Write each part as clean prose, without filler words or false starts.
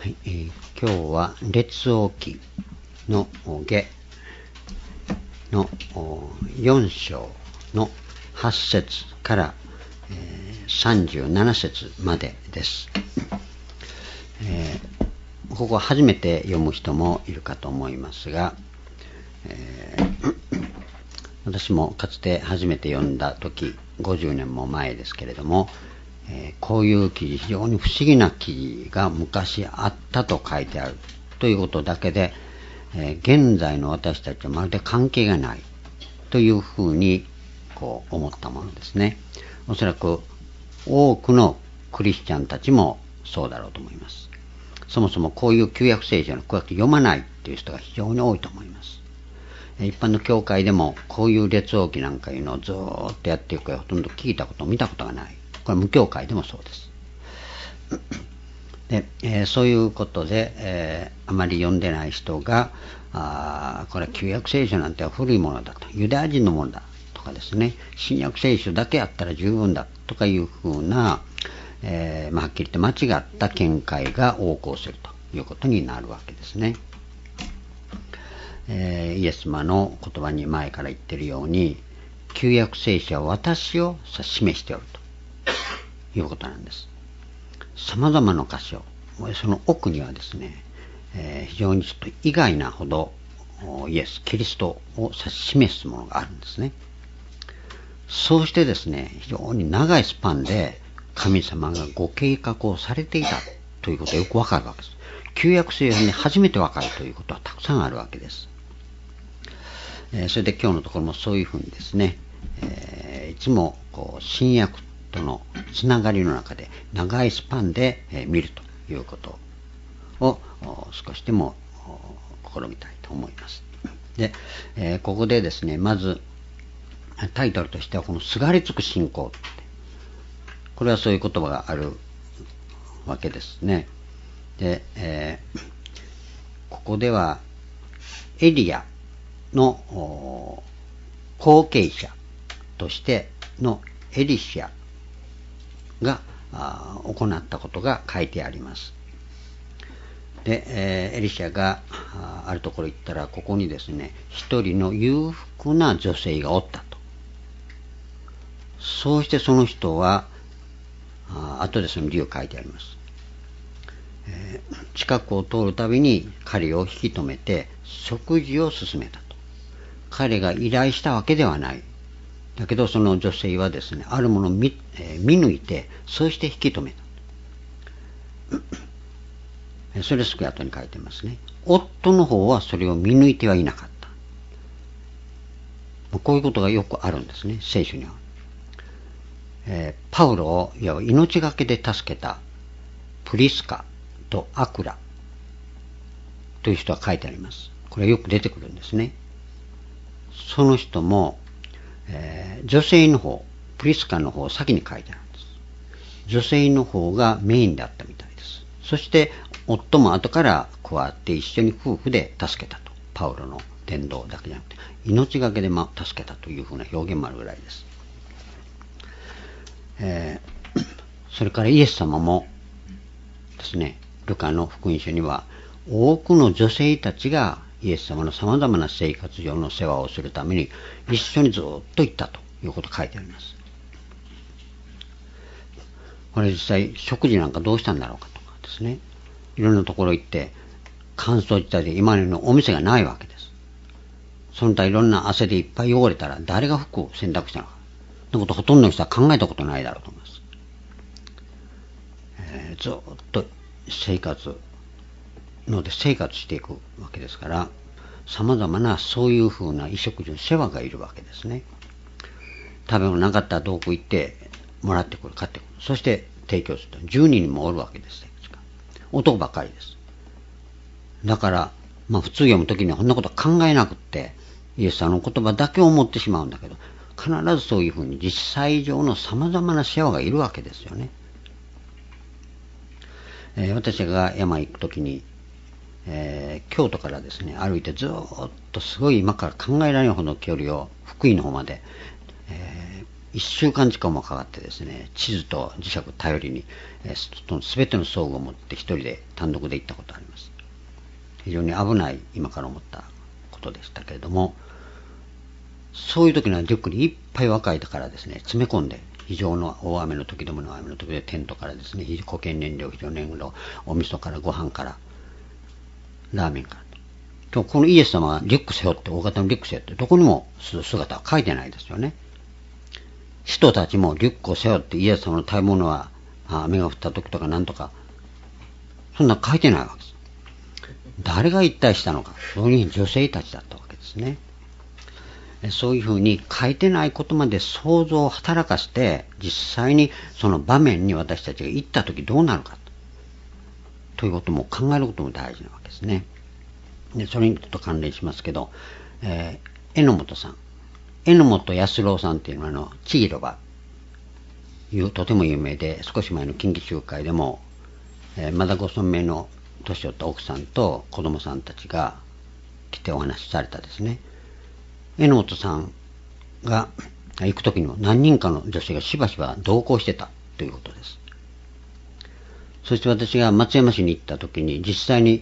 はい、今日は列王記の下の4章の8節から、37節までです。ここは初めて読む人もいるかと思いますが、私もかつて初めて読んだ時50年も前ですけれども、こういう記事、非常に不思議な記事が昔あったと書いてあるということだけで、現在の私たちはまるで関係がないというふうに思ったものですね。おそらく多くのクリスチャンたちもそうだろうと思います。そもそもこういう旧約聖書の旧約読まないという人が非常に多いと思います。一般の教会でもこういう列王記なんかいうのをずーっとやっていくかほとんど聞いたこと見たことがない。これは無教会でもそうです。で、そういうことで、あまり読んでない人がこれは旧約聖書なんて古いものだと、ユダヤ人のものだとかですね、新約聖書だけあったら十分だとかいうふうな、はっきり言って間違った見解が横行するということになるわけですね。イエス様の言葉に前から言っているように、旧約聖書は私を示しておるということなんです。様々な箇所、その奥にはですね、非常にちょっと意外なほどイエス・キリストを指し示すものがあるんですね。そうしてですね、非常に長いスパンで神様がご計画をされていたということがよくわかるわけです。旧約聖書に初めてわかるということはたくさんあるわけです。それで今日のところもそういうふうにですね、いつも新約とのつながりの中で長いスパンで見るということを少しでも試みたいと思います。で、ここでですね、まずタイトルとしてはこのすがりつく信仰って、これはそういう言葉があるわけですね。で、ここではエリアの後継者としてのエリシャが行ったことが書いてあります。で、エリシャがあるところ行ったら、ここにですね、一人の裕福な女性がおったと。そうしてその人は後でその理由が書いてあります。近くを通るたびに彼を引き止めて食事を勧めたと。彼が依頼したわけではない。だけどその女性はですね、あるものを見抜いて、そうして引き止めた。それすぐ後に書いてますね。夫の方はそれを見抜いてはいなかった。こういうことがよくあるんですね、聖書には。パウロをいわば命がけで助けたプリスカとアクラという人は書いてあります。これはよく出てくるんですね。その人も、女性の方、プリスカの方を先に書いてあるんです。女性の方がメインであったみたいです。そして夫も後から加わって一緒に夫婦で助けたと。パウロの伝道だけじゃなくて命がけで助けたというふうな表現もあるぐらいです。それからイエス様もですね、ルカの福音書には多くの女性たちがイエス様の様々な生活上の世話をするために一緒にずっと行ったということが書いてあります。これ実際食事なんかどうしたんだろうかとかですね、いろんなところ行って乾燥地帯で今のお店がないわけです。その他いろんな汗でいっぱい汚れたら誰が服を洗濯したのか、そのことほとんどの人は考えたことないだろうと思います。ずっと生活していくわけですから、様々なそういうふうな衣食住の世話がいるわけですね。食べ物なかったら遠く行ってもらってくる、買ってくる、そして提供すると10人もおるわけです。男ばっかりです。だから普通読むときにはこんなこと考えなくって、イエス様の言葉だけを思ってしまうんだけど、必ずそういうふうに実際上の様々な世話がいるわけですよね。私が山行くときに、京都からですね、歩いてずっとすごい今から考えられないほどの距離を福井の方まで、 1週間近くもかかってですね、地図と磁石頼りに、すべての装具を持って一人で単独で行ったことがあります。非常に危ない今から思ったことでしたけれども、そういう時にはリュックにいっぱい若いからですね、詰め込んで、非常の大雨の時でもの雨の時でテントからですね、固形燃料、非常燃料、お味噌からご飯から、ラーメンからと。このイエス様はリュック背負って、大型のリュック背負って、どこにも姿は書いてないですよね。人たちもリュックを背負ってイエス様の食べ物は、雨が降った時とかなんとか、そんな書いてないわけです。誰が一体したのか、そういう女性たちだったわけですね。そういうふうに書いてないことまで想像を働かして、実際にその場面に私たちが行ったときどうなるかということも考えることも大事なわけですね。でそれにちょっと関連しますけど、榎本さん、榎本安郎さんっていうのは千広場いうとても有名で、少し前の近畿集会でも、まだご存命の年寄った奥さんと子供さんたちが来てお話しされたですね。榎本さんが行くときにも何人かの女性がしばしば同行してたということです。そして私が松山市に行ったときに実際に、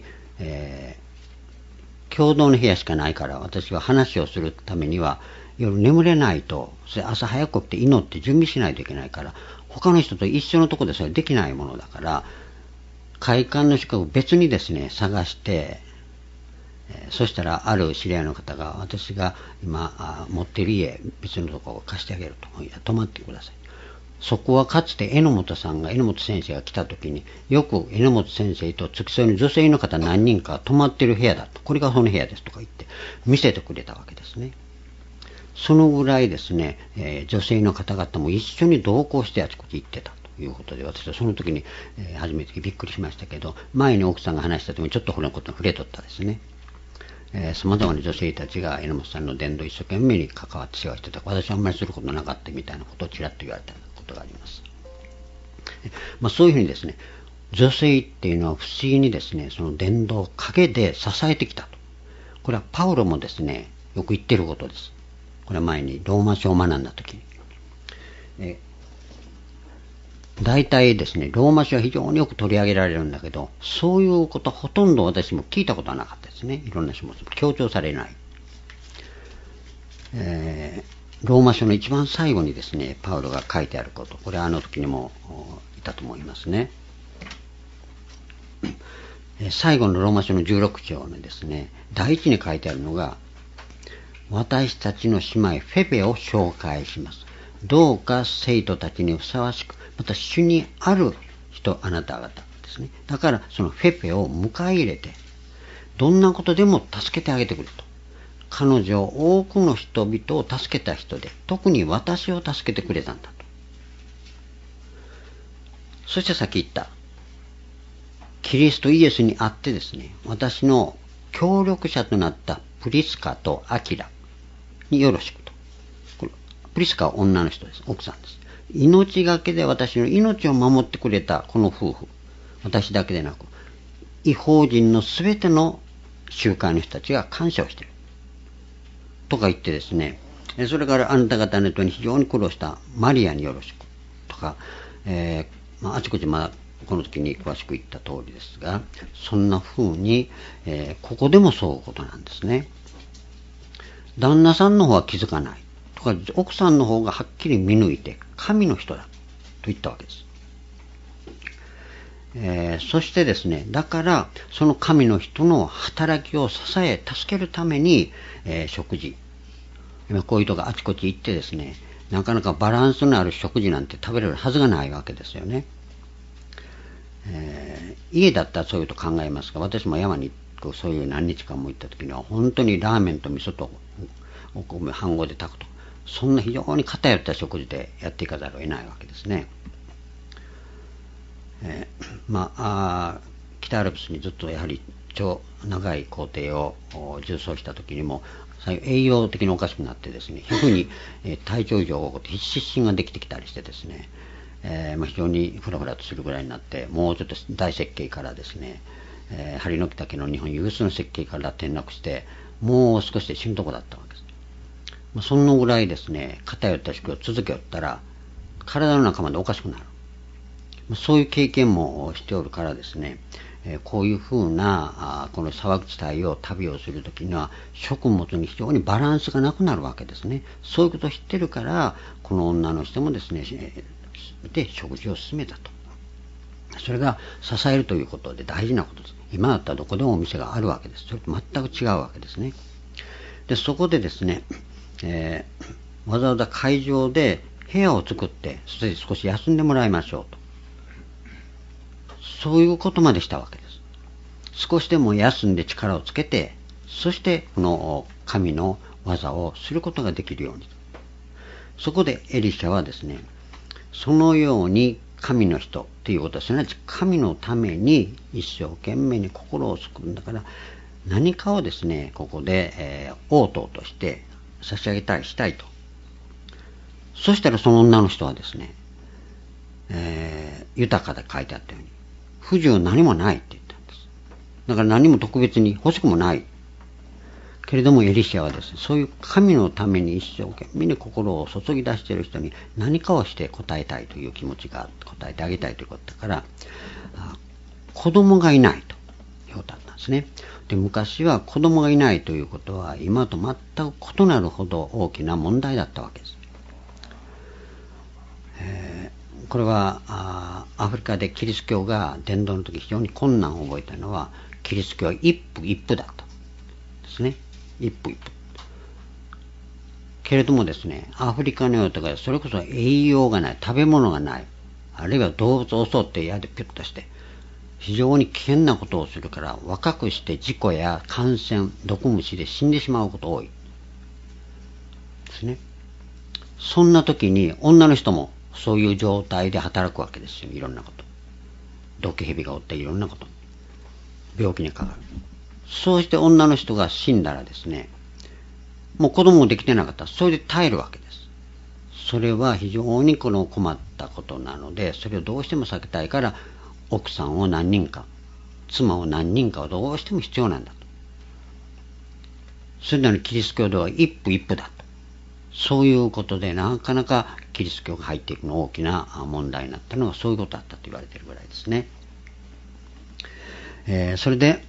共同の部屋しかないから私は話をするためには夜眠れないと、それ朝早く起きて祈って準備しないといけないから、他の人と一緒のところでそれできないものだから、会館の資格を別にですね探して、そしたらある知り合いの方が、私が今持っている家別のところを貸してあげると、いや泊まってください。そこはかつて榎本先生が来た時によく榎本先生と付き添いの女性の方何人か泊まっている部屋だと、これがその部屋ですとか言って見せてくれたわけですね。そのぐらいですね、女性の方々も一緒に同行してあちこち行ってたということで、私はその時に、初めてびっくりしましたけど、前に奥さんが話した時にちょっとこのことに触れとったですね。様々な女性たちが榎本さんの伝道一生懸命に関わって世話してた。私はあんまりすることなかったみたいなことをちらっと言われたことがあります。そういうふうにですね、女性っていうのは不思議にですね、その伝道を陰で支えてきたと。これはパウロもですね、よく言っていることです。これは前にローマ書を学んだときに。大体ですね、ローマ書は非常によく取り上げられるんだけど、そういうことほとんど私も聞いたことはなかったですね。いろんな書物も強調されない。ローマ書の一番最後にですね、パウロが書いてあること、これはあの時にもいたと思いますね。最後のローマ書の16章のですね、第一に書いてあるのが、私たちの姉妹フェベを紹介します。どうか生徒たちにふさわしく、また主にある人、あなた方ですね。だからそのフェベを迎え入れて、どんなことでも助けてあげてくれと。彼女を多くの人々を助けた人で、特に私を助けてくれたんだと。そしてさっき言った、キリストイエスにあってですね、私の協力者となったプリスカとアキラによろしくと。プリスカは女の人です。奥さんです。命がけで私の命を守ってくれたこの夫婦。私だけでなく、異邦人のすべての集会の人たちが感謝をしている。とか言ってですね、それからあなた方の人に非常に苦労したマリアによろしく。とか、あちこちこの時に詳しく言った通りですが、そんな風に、ここでもそういうことなんですね。旦那さんの方は気づかない。とか、奥さんの方がはっきり見抜いて、神の人だ。と言ったわけです。そしてですね、だから、その神の人の働きを支え、助けるために、食事。今こういう人があちこち行ってですね、なかなかバランスのある食事なんて食べれるはずがないわけですよね。家だったらそういうと考えますが、私も山にそういう何日間も行った時には、本当にラーメンと味噌とお米半合で炊くと。そんな非常に偏った食事でやっていかざるを得ないわけですね。北アルプスにずっとやはり長い行程を縦走した時にも栄養的におかしくなってですね、皮膚に体調異常が起こって失神ができてきたりしてですね、非常にフラフラとするぐらいになって、もうちょっと大設計からですね、針ノ木岳の日本有数の設計から転落して、もう少しで死ぬとこだったわけです。 そのぐらいですね、偏った思考を続けよったら、体の中までおかしくなる。そういう経験もしておるからですね、こういうふうな、この砂漠地帯を旅をするときには、食物に非常にバランスがなくなるわけですね。そういうことを知ってるから、この女の人もですね、で食事を進めたと。それが支えるということで大事なことです。今だったらどこでもお店があるわけです。それと全く違うわけですね。で、そこでですね、わざわざ会場で部屋を作って、そして少し休んでもらいましょうと。そういうことまでしたわけです。少しでも休んで力をつけて、そしてこの神の技をすることができるように。そこでエリシャはですね、そのように神の人ということは、すなわち神のために一生懸命に心を救うんだから、何かをですね、ここで、応答として差し上げたい、したいと。そしたらその女の人はですね、豊かで書いてあったように、不自由何もないって言ったんです。だから何も特別に欲しくもない。けれどもエリシャはですね、そういう神のために一生懸命に心を注ぎ出している人に何かをして応えたいという気持ちが、応えてあげたいということだから、子供がいないということだったんですね。で、昔は子供がいないということは今と全く異なるほど大きな問題だったわけです。これはアフリカでキリスト教が伝道の時非常に困難を覚えたのは、キリスト教は一夫一夫だったですね。一夫一夫。けれどもですね、アフリカのようとかそれこそ栄養がない、食べ物がない、あるいは動物を襲って矢でピュッとして非常に危険なことをするから、若くして事故や感染、毒虫で死んでしまうことが多いですね。そんな時に女の人もそういう状態で働くわけですよ。いろんなこと、毒蛇がおっていろんなこと、病気にかかる。そうして女の人が死んだらですね、もう子供もできてなかったらそれで耐えるわけです。それは非常にこの困ったことなので、それをどうしても避けたいから、奥さんを何人か、妻を何人かはどうしても必要なんだと。それなのにキリスト教では一夫一夫だと。そういうことでなかなかキリスト教が入っていくの大きな問題になったのがそういうことだったと言われているぐらいですね。それで、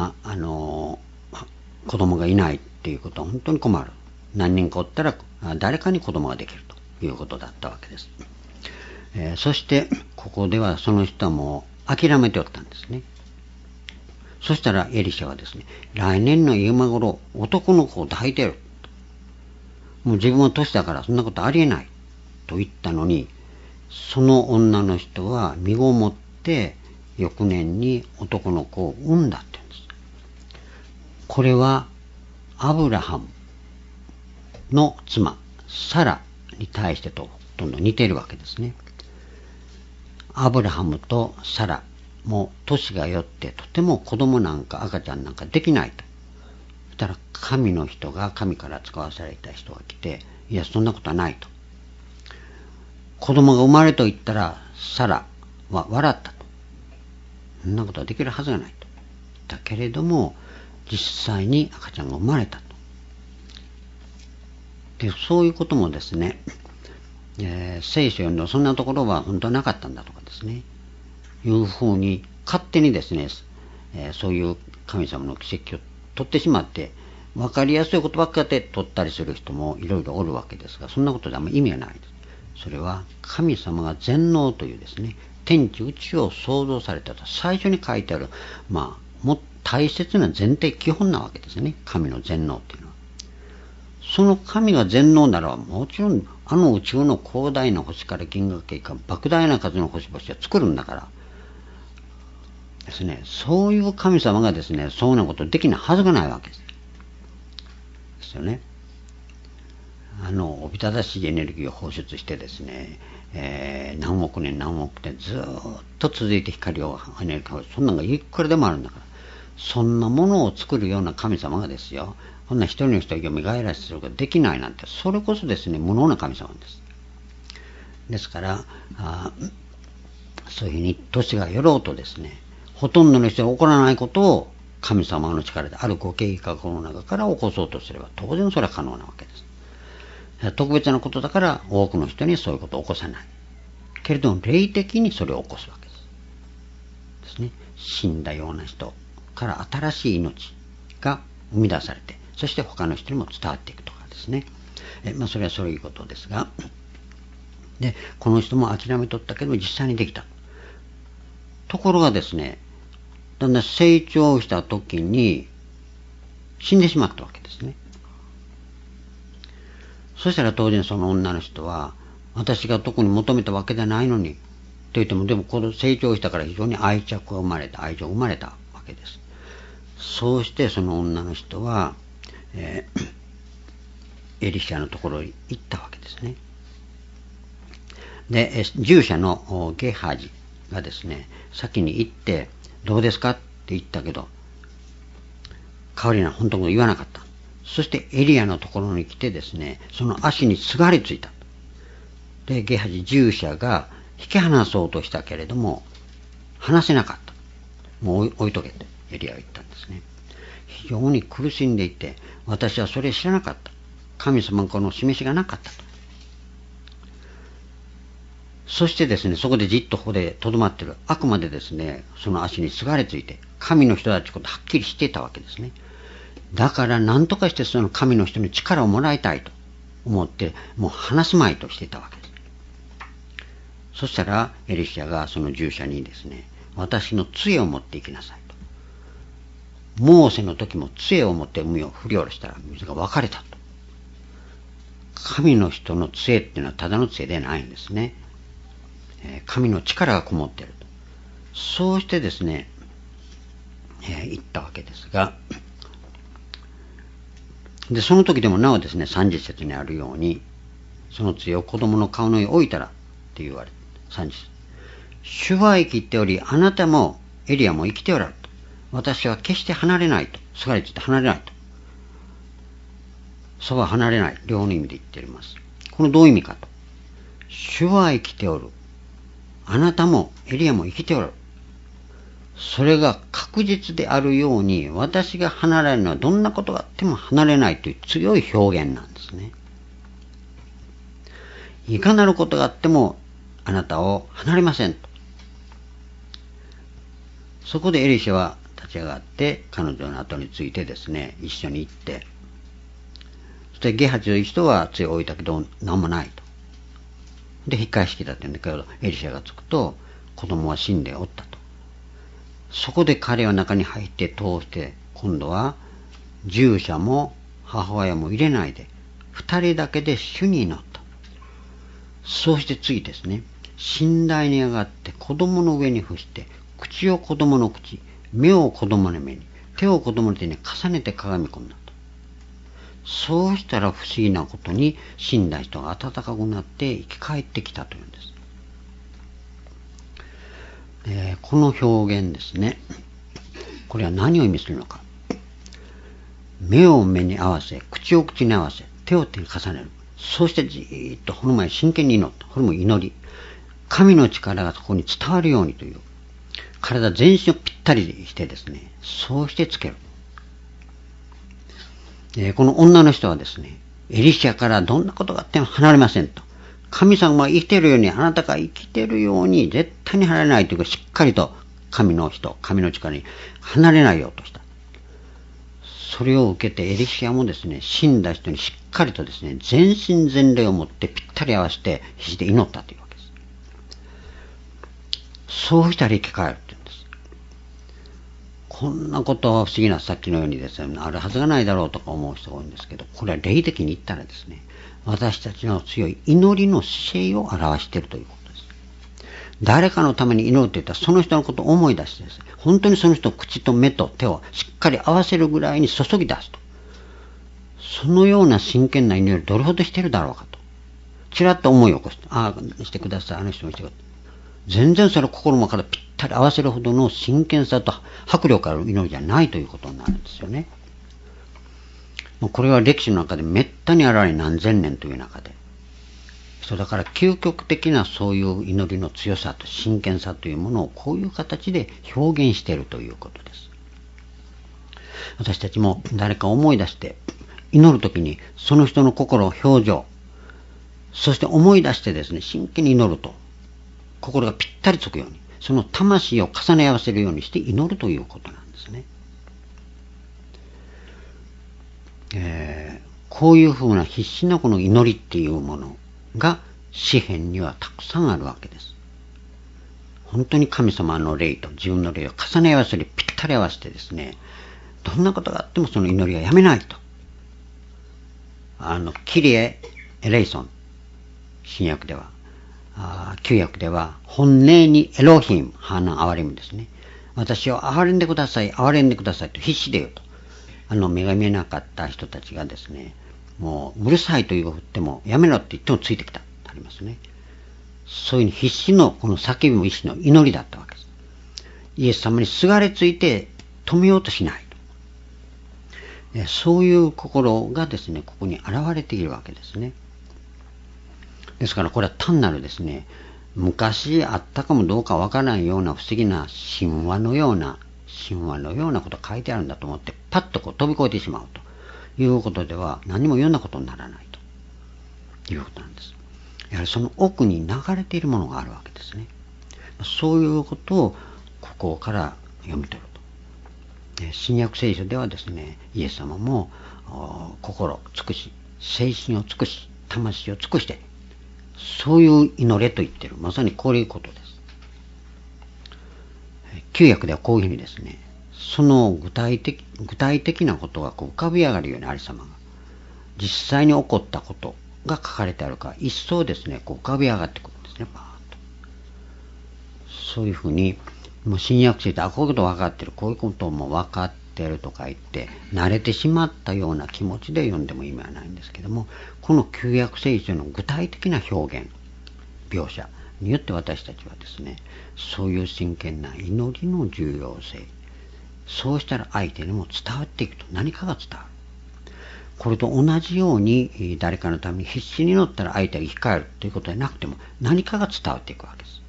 子供がいないっていうことは本当に困る。何人かおったら誰かに子供ができるということだったわけです。そしてここではその人はもう諦めておったんですね。そしたらエリシャはですね、来年の今頃男の子を抱いてる。もう自分は年だからそんなことありえないと言ったのに、その女の人は身ごもって翌年に男の子を産んだって言うんです。これはアブラハムの妻サラに対してとほとんど似ているわけですね。アブラハムとサラも年がよってとても子供なんか赤ちゃんなんかできないと。そしたら神の人が、神から使わされた人が来て、いやそんなことはないと。子供が生まれと言ったらサラは笑ったと。そんなことはできるはずがないと。だけれども実際に赤ちゃんが生まれたと。でそういうこともですね、聖書読んでそんなところは本当はなかったんだとかですね、いうふうに勝手にですね、そういう神様の奇跡を取ってしまって分かりやすいことばっかで取ったりする人もいろいろおるわけですが、そんなことであんまり意味がないです。それは神様が全能というですね、天地宇宙を創造されたと最初に書いてある、もう大切な前提基本なわけですね、神の全能っていうのは。その神が全能ならもちろんあの宇宙の広大な星から銀河系から莫大な数の星々を作るんだからですね、そういう神様がですね、そうなことできないはずがないわけです。ですよね。おびただしいエネルギーを放出してですね、何億年何億年ずっと続いて光をエネルギーを、そんなのがいくらでもあるんだから、そんなものを作るような神様がですよ、こんな一人の人を蘇らせることができないなんて、それこそですね、無能な神様です。ですからそういうふうに年がよろうとですね、ほとんどの人が起こらないことを神様の力であるご計画の中から起こそうとすれば当然それは可能なわけです。 特別なことだから多くの人にそういうことを起こさない。けれども霊的にそれを起こすわけですね。死んだような人から新しい命が生み出されて、そして他の人にも伝わっていくとかですね。それはそういうことですが、でこの人も諦めとったけど実際にできた。ところがですね、だんだん成長した時に死んでしまったわけですね。そしたら当然その女の人は、私が特に求めたわけじゃないのにと言っても、でもこの成長したから非常に愛着が生まれた、愛情が生まれたわけです。そうしてその女の人は、エリシャのところに行ったわけですね。で従者のゲハジがですね、先に行ってどうですかって言ったけど、代わりな本当のこと言わなかった。そしてエリアのところに来てですね、その足にすがりついた。でゲハジ従者が引き離そうとしたけれども離せなかった。もう置いとけってエリアは言ったんですね。非常に苦しんでいて、私はそれ知らなかった。神様のこの示しがなかったと。そしてですね、そこでじっとここでとどまってる。あくまでですね、その足にすがれついて、神の人だってことをはっきりしていたわけですね。だから何とかしてその神の人に力をもらいたいと思って、もう話すまいとしていたわけです。そしたらエリシャがその従者にですね、私の杖を持って行きなさいと。モーセの時も杖を持って海を振り下ろしたら水が分かれたと。神の人の杖っていうのはただの杖ではないんですね。神の力がこもっていると。そうしてですね、言ったわけですが、でその時でもなおですね、30節にあるように、その杖を子供の顔の上に置いたらって言われて、30節、主は生きており、あなたもエリアも生きておられると。私は決して離れないと。すがりついて離れないと。そば離れない。両の意味で言っております。このどういう意味かと。主は生きておる。あなたもエリアも生きておる。それが確実であるように、私が離れるのはどんなことがあっても離れないという強い表現なんですね。いかなることがあってもあなたを離れませんと。そこでエリシャは立ち上がって彼女の後についてですね、一緒に行って、そしてゲハチという人は杖を置いたけど何もないと。で引っ返してきたって言うんだけど、エリシャが着くと子供は死んでおったと。そこで彼は中に入って通して、今度は従者も母親も入れないで二人だけで主に祈った。そうして次ですね、寝台に上がって子供の上に伏して、口を子供の口、目を子供の目に、手を子供の手に重ねてかがみ込んだと。そうしたら不思議なことに死んだ人が温かくなって生き返ってきたというんです。この表現ですね、これは何を意味するのか。目を目に合わせ、口を口に合わせ、手を手に重ねる。そうしてじーっとこの前真剣に祈った。これも祈り。神の力がそこに伝わるようにという。体全身をぴったりしてですね、そうしてつける。この女の人はですね、エリシャからどんなことがあっても離れませんと。神様が生きているように、あなたが生きているように絶対に離れないというか、しっかりと神の人、神の力に離れないようとした。それを受けてエリシャもですね、死んだ人にしっかりとですね、全身全霊を持ってぴったり合わせて肘で祈ったというわけです。そうしたら生き返るって言うんです。こんなことは不思議なさっきのようにですね、あるはずがないだろうとか思う人が多いんですけど、これは霊的に言ったらですね、私たちの強い祈りの姿勢を表しているということです。誰かのために祈ると言ったらその人のことを思い出してですね、本当にその人の口と目と手をしっかり合わせるぐらいに注ぎ出すと。そのような真剣な祈りをどれほどしているだろうかと。ちらっと思いを起こす。ああ、してください。あの人もしてください。全然それを心もからぴったり合わせるほどの真剣さと迫力ある祈りじゃないということになるんですよね。これは歴史の中でめったにあられ何千年という中で。だから究極的なそういう祈りの強さと真剣さというものをこういう形で表現しているということです。私たちも誰か思い出して祈るときにその人の心、表情、 そして思い出してですね、真剣に祈ると、心がぴったりつくように、その魂を重ね合わせるようにして祈るということなんですね。こういうふうな必死なこの祈りっていうものが詩篇にはたくさんあるわけです。本当に神様の霊と自分の霊を重ね合わせる、ぴったり合わせてですね、どんなことがあってもその祈りはやめないと。キリエ・エレイソン、新約では、旧約では、本音にエロヒム、ハーナ・アワリムですね。私を憐れんでください、憐れんでくださいと必死で言うと。目が見えなかった人たちがですね、もううるさいと言ってもやめろって言ってもついてきたありますね。そういう必死のこの叫びも一種の祈りだったわけです。イエス様にすがれついて止めようとしないと。そういう心がですね、ここに現れているわけですね。ですからこれは単なるですね、昔あったかもどうかわからないような不思議な神話のようなことが書いてあるんだと思ってパッとこう飛び越えてしまうということでは何もいろんなことにならないということなんです。やはりその奥に流れているものがあるわけですね。そういうことをここから読み取ると。新約聖書ではですね、イエス様も心を尽くし、精神を尽くし、魂を尽くして、そういう祈れと言っている。まさにこういうことです。旧約ではこういうふうにですね、その具体的なことがこう浮かび上がるようにありさまが、実際に起こったことが書かれてあるから、一層ですね、こう浮かび上がってくるんですね、パーッと。そういうふうに、もう新約聖書で、こういうこと分かってる、こういうことも分かってるとか言って、慣れてしまったような気持ちで読んでも意味はないんですけども、この旧約聖書の具体的な表現、描写によって私たちはですね、そういう真剣な祈りの重要性、そうしたら相手にも伝わっていくと、何かが伝わる。これと同じように誰かのために必死に祈ったら相手が生き返るということでなくても、何かが伝わっていくわけです。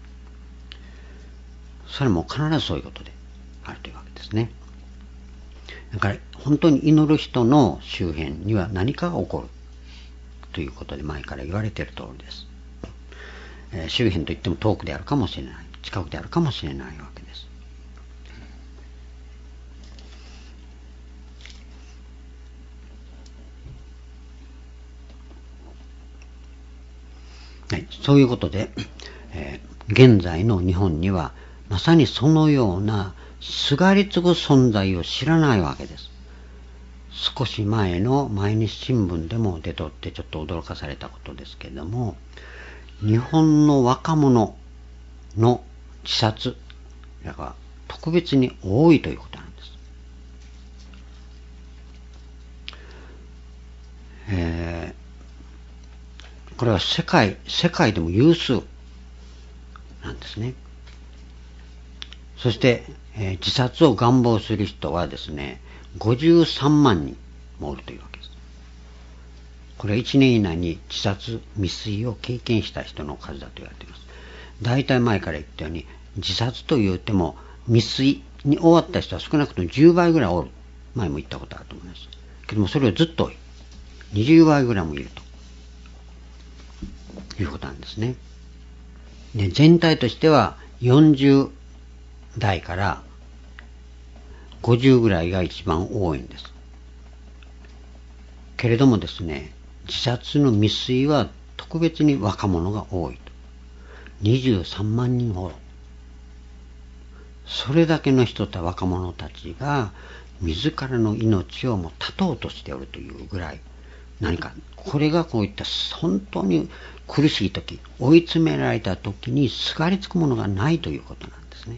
それも必ずそういうことであるというわけですね。だから本当に祈る人の周辺には何かが起こるということで前から言われている通りです。周辺といっても遠くであるかもしれない、近くであるかもしれないわけです。はい、そういうことで、現在の日本にはまさにそのようなすがりつく存在を知らないわけです。少し前の毎日新聞でも出とってちょっと驚かされたことですけれども、日本の若者の自殺が特別に多いということなんです。これは世界でも有数なんですね。そして、自殺を願望する人はですね、53万人もおるというわけです。これは1年以内に自殺未遂を経験した人の数だと言われています。大体前から言ったように、自殺と言っても未遂に終わった人は少なくとも10倍ぐらいおる。前も言ったことあると思いますけども、それをずっと多い、20倍ぐらいもいるということなんですね。で、全体としては40代から50ぐらいが一番多いんです。けれどもですね、自殺の未遂は特別に若者が多いと。23万人ほど。それだけの人と若者たちが自らの命をも絶とうとしておるというぐらい、何かこれがこういった本当に苦しい時、追い詰められた時にすがりつくものがないということなんですね。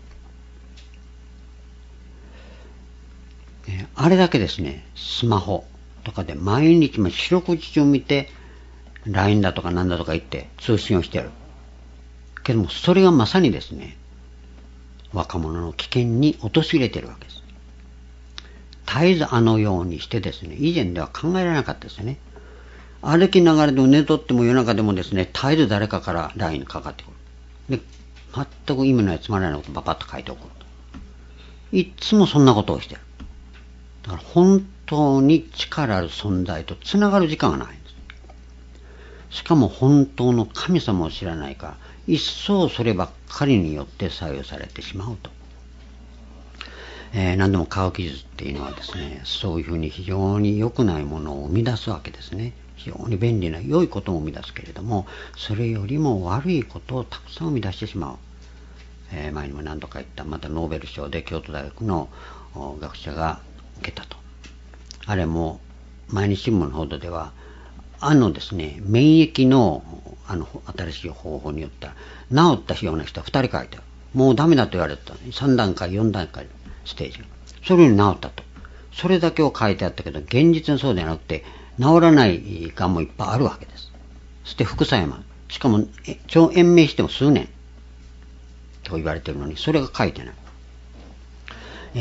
あれだけですね、スマホとかで毎日も四六時中見て LINE だとかなんだとか言って通信をしてるけども、それがまさにですね、若者の危険に陥れているわけです。絶えずあのようにしてですね、以前では考えられなかったですよね。歩きながらでも寝とっても夜中でもですね、絶えず誰かから LINE かかってくる。で、全く意味のないつまらないことをパパッと書いておくと。いつもそんなことをしてる。だから本当に力ある存在とつながる時間がないんです。 しかも本当の神様を知らないから、一層そればっかりによって左右されてしまうと。何でも科学技術っていうのはですね、そういうふうに非常に良くないものを生み出すわけですね。非常に便利な良いことも生み出すけれども、それよりも悪いことをたくさん生み出してしまう。前にも何度か言った、またノーベル賞で京都大学の学者が受けたと。あれも毎日新聞の報道では、ですね、免疫の新しい方法によって治ったような人は2人書いてある。もうダメだと言われたのに、3段階4段階ステージがそれに治ったと。それだけを書いてあったけど、現実にそうではなくて、治らないがんもいっぱいあるわけです。そして副作用もある。しかも延命しても数年と言われているのに、それが書いてない。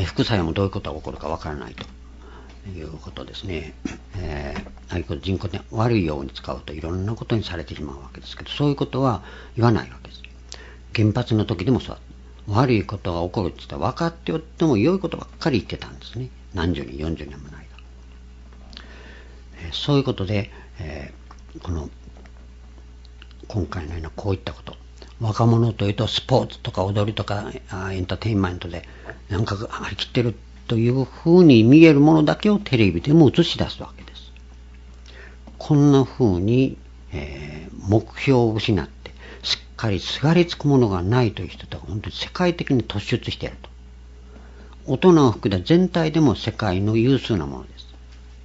副作用もどういうことが起こるかわからないということですね。ああいうこと人工的に悪いように使うといろんなことにされてしまうわけですけど、そういうことは言わないわけです。原発の時でもそう、悪いことが起こるって言ったら分かっておっても良いことばっかり言ってたんですね。何十年40年もの間、そういうことで、今回のようなこういったこと、若者というとスポーツとか踊りとかエンターテインメントでなんか張り切ってるというふうに見えるものだけをテレビでも映し出すわけです。こんなふうに、目標を失ってしっかりすがりつくものがないという人とは本当に世界的に突出していると。大人を含めた全体でも世界の有数なものです。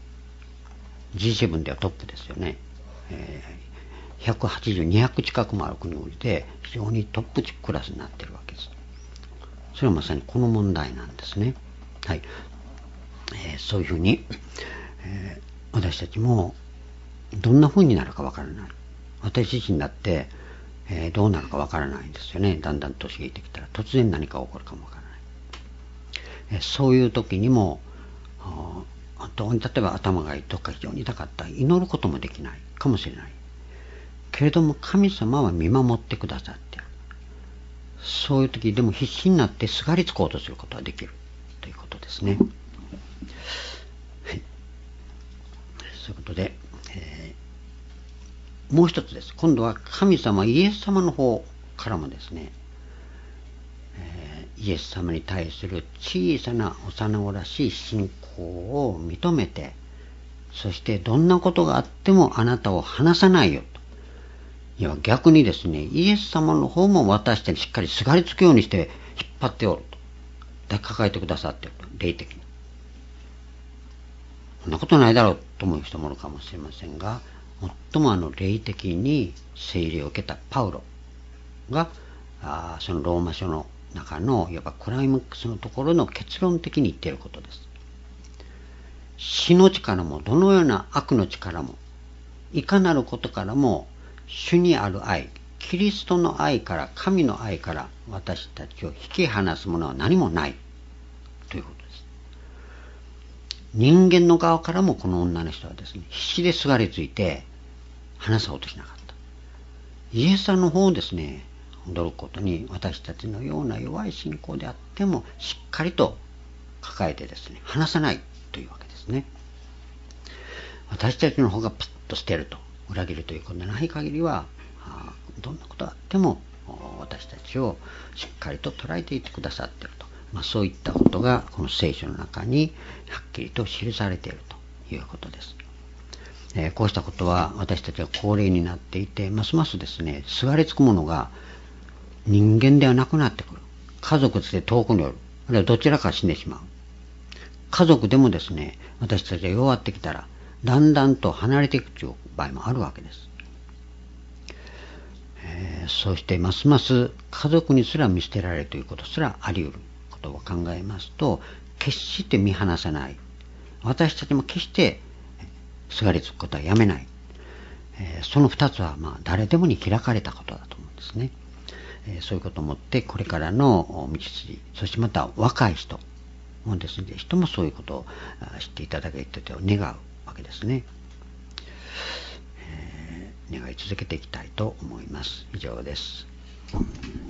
G7 ではトップですよね。180、200近くもある国々で非常にトップクラスになっているわけです。それはまさにこの問題なんですね。はい。そういうふうに、私たちもどんな風になるかわからない。私自身だって、どうなるかわからないんですよね。だんだん年がいてきたら突然何か起こるかもわからない。そういう時にも本当に例えば頭がいいとか非常に痛かったら祈ることもできないかもしれないけれども、神様は見守ってくださっている。そういう時でも必死になってすがりつこうとすることはできるということですね。はい、そういうことで、もう一つです。今度は神様イエス様の方からもですね、イエス様に対する小さな幼子らしい信仰を認めて、そしてどんなことがあってもあなたを離さないよと。いや逆にですね、イエス様の方も私たちにしっかりすがりつくようにして引っ張っておると。抱えてくださっていると、霊的に。そんなことないだろうと思う人もいるかもしれませんが、最も霊的に洗礼を受けたパウロがそのローマ書の中のいわばクライマックスのところの結論的に言っていることです。死の力もどのような悪の力もいかなることからも主にある愛、キリストの愛から、神の愛から私たちを引き離すものは何もないということです。人間の側からもこの女の人はですね、必死ですがりついて離そうとしなかった。イエスさんの方をですね、驚くことに私たちのような弱い信仰であってもしっかりと抱えてですね、離さないというわけですね。私たちの方がパッと捨てると、裏切るということでない限りは、どんなことがあっても私たちをしっかりと捉えていてくださっていると、そういったことがこの聖書の中にはっきりと記されているということです。こうしたことは私たちは高齢になっていて、ますますですね、すがりつくものが人間ではなくなってくる。家族で遠くにおる、あるいはどちらか死んでしまう。家族でもですね、私たちが弱ってきたらだんだんと離れていくという場合もあるわけです。そしてますます家族にすら見捨てられるということすらあり得ることを考えますと、決して見放さない、私たちも決してすがりつくことはやめない、その二つは誰でもに開かれたことだと思うんですね。そういうことをもってこれからの道筋、そしてまた若い人もですね、人もそういうことを知っていただけると願うわけですね。願い続けていきたいと思います。以上です。